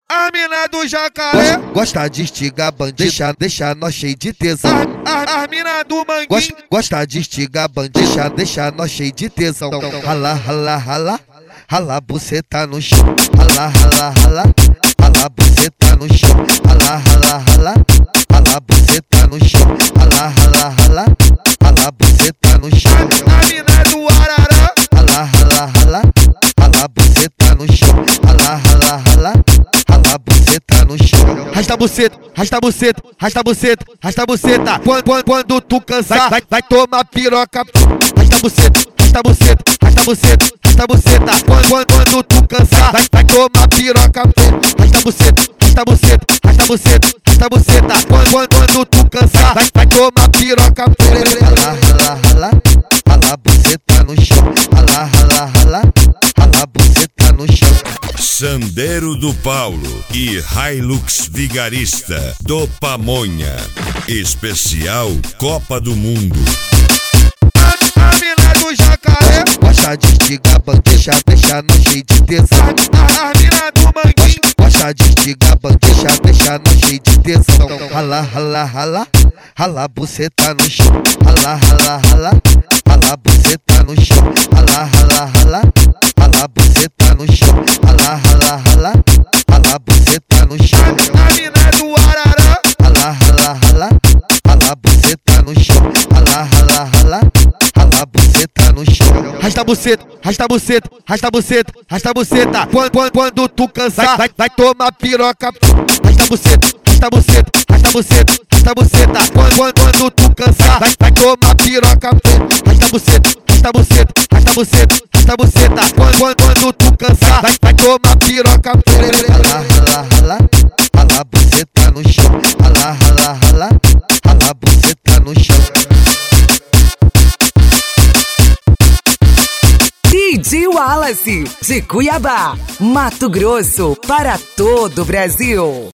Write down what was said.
A mina do jacaré Gosta de estigar bandido, deixa nós cheio de tesão. A mina do manguinho Gosta de estigar bandido, deixa nós cheio de tesão. Rala, rala, rala, rala, buceta no chão. Rala, rala, rala, rala, buceta no chão. Rala, rala, rala, rala, buceta no chão. Rala, rala, rala, rala, buceta no chão. A mina do arará Rala, rala, rala, rala, buceta no chão. Rala, rala, rala, rala, buceta no chão. Rasta a buceta, rasta a buceta, rasta a buceta, rasta a buceta. Quando tu cansar, vai tomar piroca. Rasta a buceta, rasta a buceta, rasta a buceta, rasta a buceta. Quando tu cansar, vai tomar piroca. Rasta a buceta, rasta a buceta, rasta a buceta, rasta a buceta. Quando tu cansar, vai tomar piroca. Rala, rala, rala, rala, buceta no chão. Rala, rala, rala, rala, buceta no chão. Sandeiro do Paulo e Hilux Vigarista do Pamonha. Especial Copa do Mundo. A mina do jacaré Gosta de estigar bandido, deixa nós cheio de tesão. a mina do manguinho Gosta de estigar bandido, deixa nós cheio de tesão. Rala, rala, rala, rala, buceta no chão. Rala, rala, rala, rala, buceta no chão. Rala, rala, rala, rala, buceta no chão. Rala, rala, rala, rala, buceta no chão. A mina do arará Rala, rala, rala, rala, buceta no chão. Rala, rala, rala, rala, buceta no chão. Rasta a buceta, rasta a buceta, rasta a buceta, rasta a buceta. Quando tu cansar, vai tomar piroca. Rasta a buceta, rasta a buceta, rasta a buceta, rasta a buceta. Quando tu cansar, vai tomar piroca. Rasta a buceta, rasta a buceta, rasta a buceta, rasta a buceta. Quando tu cansar, vai tomar piroca. Rala, rala, rala, rala, buceta no chão. Rala, rala, rala, rala, buceta no chão. DJ Wallace, de Cuiabá, Mato Grosso, para todo o Brasil.